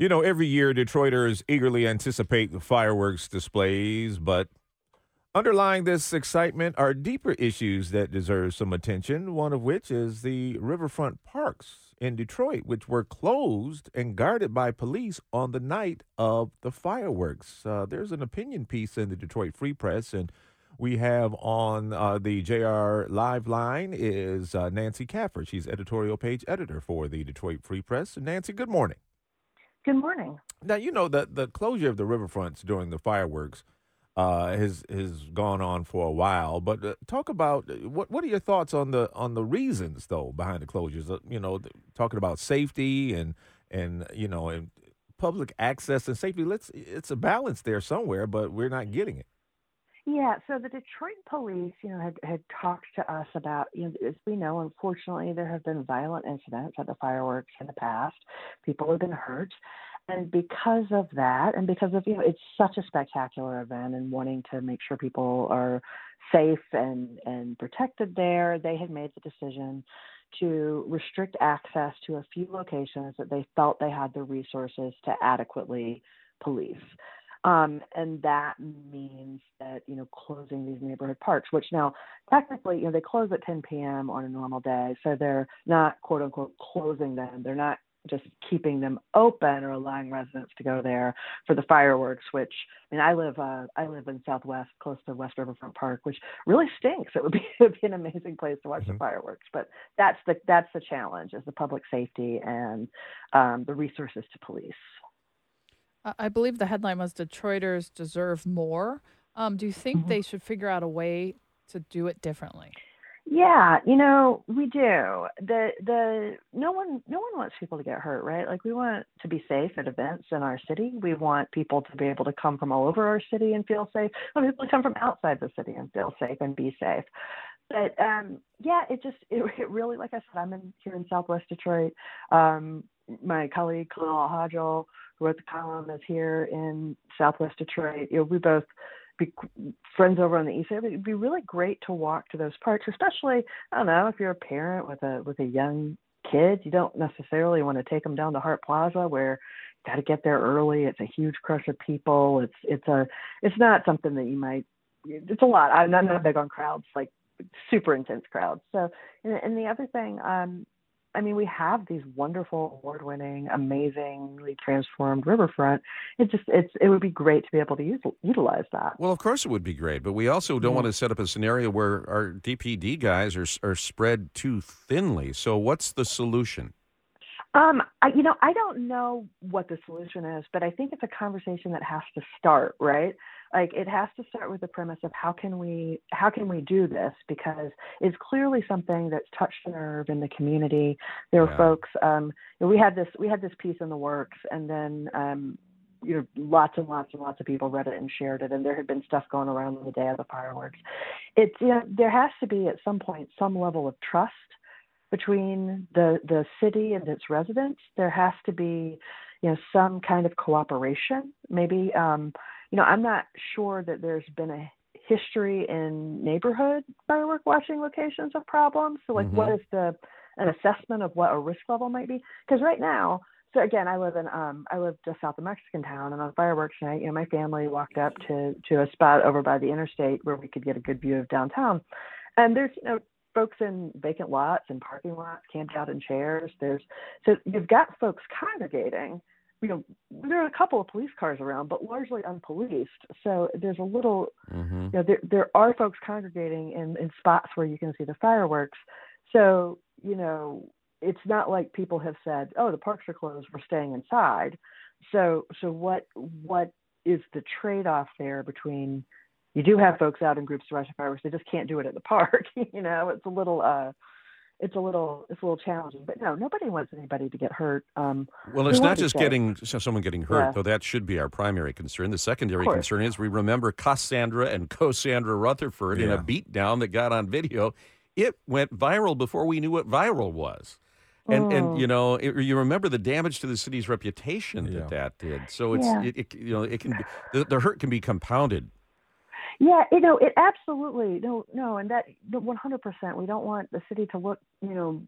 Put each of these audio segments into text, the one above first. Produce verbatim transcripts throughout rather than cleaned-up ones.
You know, every year Detroiters eagerly anticipate the fireworks displays, but underlying this excitement are deeper issues that deserve some attention, one of which is the riverfront parks in Detroit, which were closed and guarded by police on the night of the fireworks. Uh, there's an opinion piece in the Detroit Free Press, and we have on uh, the J R Live line is uh, Nancy Cafford. She's editorial page editor for the Detroit Free Press. Nancy, good morning. Good morning. Now, you know, the, the closure of the riverfronts during the fireworks uh, has has gone on for a while. But uh, talk about uh, what what are your thoughts on the on the reasons though behind the closures? Uh, you know, th- talking about safety and and you know and public access and safety. Let's it's a balance there somewhere, but we're not getting it. Yeah, so the Detroit police, you know, had, had talked to us about, you know, as we know, unfortunately, there have been violent incidents at the fireworks in the past. People have been hurt. And because of that, and because of, you know, it's such a spectacular event and wanting to make sure people are safe and, and protected there, they had made the decision to restrict access to a few locations that they felt they had the resources to adequately police. Um, and that means that, you know, closing these neighborhood parks, which now technically, you know, they close at ten p.m. on a normal day. So they're not, quote unquote, closing them. They're not just keeping them open or allowing residents to go there for the fireworks, which, I mean, I live, uh, I live in Southwest, close to West Riverfront Park, which really stinks. It would be, it would be an amazing place to watch Mm-hmm. the fireworks, but that's the, that's the challenge, is the public safety and um, the resources to police. I I believe the headline was Detroiters deserve more. Um, do you think Mhm. they should figure out a way to do it differently? Yeah, you know, we do. The the no one no one wants people to get hurt, right? Like, we want to be safe at events in our city. We want people to be able to come from all over our city and feel safe. We want people to come from outside the city and feel safe and be safe. But um, yeah, it just it, it really, like I said, I'm in here in Southwest Detroit. Um, my colleague Khalil Al-Hajjal, who wrote the column, is here in Southwest Detroit. You know, we both be friends over on the east side. It'd be really great to walk to those parks, especially, I don't know, if you're a parent with a with a young kid. You don't necessarily want to take them down to Hart Plaza, where you got to get there early. It's a huge crush of people. It's it's a it's not something that you might. It's a lot. I'm not, I'm not big on crowds, like super intense crowds. So, and, and the other thing, um, I mean, we have these wonderful, award-winning, amazingly transformed riverfront. It just, it's, it would be great to be able to use, utilize that. Well, of course it would be great, but we also don't Yeah. want to set up a scenario where our D P D guys are are spread too thinly. So what's the solution? Um, I, you know, I don't know what the solution is, but I think it's a conversation that has to start, right? Like, it has to start with the premise of how can we how can we do this, because it's clearly something that's touched a nerve in the community. There are Yeah. folks. Um, you know, we had this we had this piece in the works, and then um, you know, lots and lots and lots of people read it and shared it, and there had been stuff going around on the day of the fireworks. It's, you know, there has to be at some point some level of trust between the the city and its residents. There has to be, you know, some kind of cooperation. Maybe, um, you know, I'm not sure that there's been a history in neighborhood firework watching locations of problems. So, like, Mhm. what is the an assessment of what a risk level might be? Because right now, so again, I live in um, I live just south of Mexican Town, and on fireworks night, you know, my family walked up to to a spot over by the interstate where we could get a good view of downtown, and there's, you know, folks in vacant lots and parking lots camped out in chairs. There's so you've got folks congregating. You know, there are a couple of police cars around, but largely unpoliced. So there's a little, Mm-hmm. you know, there there are folks congregating in, in spots where you can see the fireworks. So, you know, it's not like people have said, "Oh, the parks are closed, we're staying inside." So so what what is the trade-off there between, you do have folks out in groups to watch the fireworks, they just can't do it at the park. You know, it's a little uh it's a little it's a little challenging. But no, nobody wants anybody to get hurt. Um, Well, we it's want not to be just safe. getting so- someone getting hurt, Yeah. though that should be our primary concern. The secondary Of course. concern is we remember Cassandra and Cassandra Rutherford in a Yeah. beatdown that got on video. It went viral before we knew what viral was. And, and Mm. you know, it, you remember the damage to the city's reputation Yeah. that that did. So it's, Yeah. it, it, you know, it can be, the, the hurt can be compounded. Yeah, you know, it absolutely no, no, and that one hundred percent. We don't want the city to look, you know,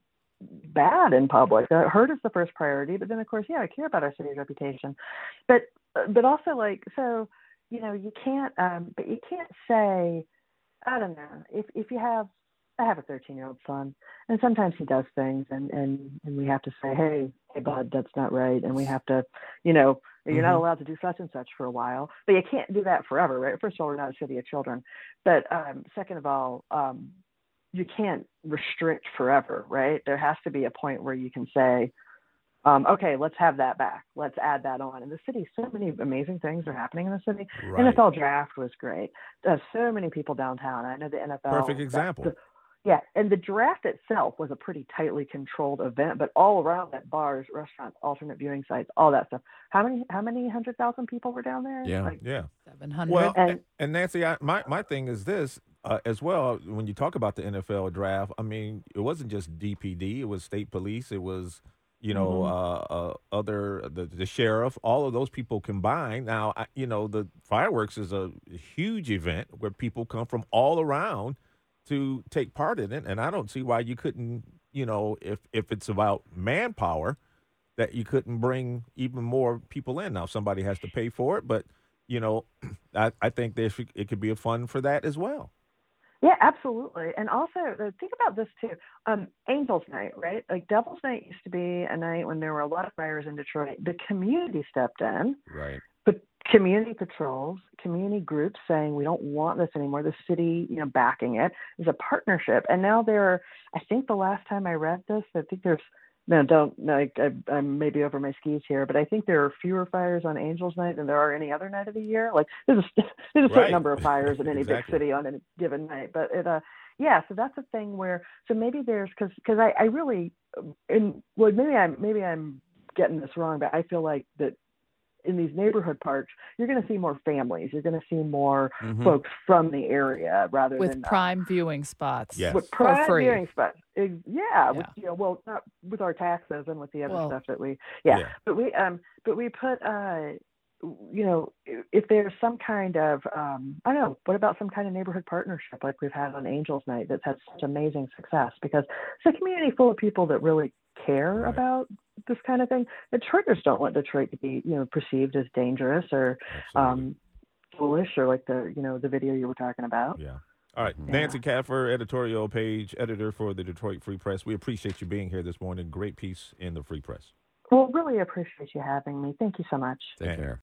bad in public. Uh, hurt is the first priority, but then of course, yeah, I care about our city's reputation. But uh, but also like so, you know, you can't um, but you can't say, I don't know, if if you have I have a thirteen year old son, and sometimes he does things, and, and, and we have to say, hey, hey, bud, that's not right. And we have to, you know, you're mm-hmm. not allowed to do such and such for a while, but you can't do that forever, right? First of all, we're not a city of children. But um, second of all, um, you can't restrict forever, right? There has to be a point where you can say, um, okay, let's have that back. Let's add that on. In the city, so many amazing things are happening in the city. Right. N F L draft was great. There's so many people downtown. I know the N F L. Perfect example. The, Yeah, and the draft itself was a pretty tightly controlled event, but all around that, bars, restaurants, alternate viewing sites, all that stuff. How many how many hundred thousand people were down there? Yeah, like, yeah, seven hundred. Well, and, and Nancy, I, my my thing is this uh, as well. When you talk about the N F L draft, I mean, it wasn't just D P D; it was state police, it was you know mm-hmm. uh, uh, other the, the sheriff, all of those people combined. Now, I, you know, the fireworks is a huge event where people come from all around to take part in it, and I don't see why you couldn't, you know, if if it's about manpower, that you couldn't bring even more people in. Now, somebody has to pay for it, but, you know, I, I think there should, it could be a fund for that as well. Yeah, absolutely. And also, uh, think about this, too. Um, Angels Night, right? Like, Devil's Night used to be a night when there were a lot of fires in Detroit. The community stepped in. Right. But community patrols, community groups saying we don't want this anymore. The city, you know, backing it is a partnership. And now there are, I think the last time I read this, I think there's, no, don't, like, I, I'm maybe over my skis here, but I think there are fewer fires on Angels Night than there are any other night of the year. Like, there's a, there's a certain Right. number of fires in any Exactly. big city on any given night. But it, uh, yeah, so that's a thing where, so maybe there's, because because I, I really, in, well, maybe I'm maybe I'm getting this wrong, but I feel like that in these neighborhood parks, you're going to see more families. You're going to see more Mhm. folks from the area rather With than prime uh, viewing spots. Yes. with For prime free. viewing spots. Ex- Yeah, with Yeah. you know, well, not with our taxes and with the other Well- stuff that we, yeah. Yeah. But we, um, but we put, uh, you know, if there's some kind of, um, I don't know, what about some kind of neighborhood partnership like we've had on Angels Night that's had such amazing success? Because it's a community full of people that really care Right. about this kind of thing. Detroiters don't want Detroit to be, you know, perceived as dangerous or Absolutely. um, foolish, or like the, you know, the video you were talking about. Yeah. All right. Mhm. Nancy Kaffer, editorial page editor for the Detroit Free Press. We appreciate you being here this morning. Great piece in the Free Press. Well, really appreciate you having me. Thank you so much. Take And- care.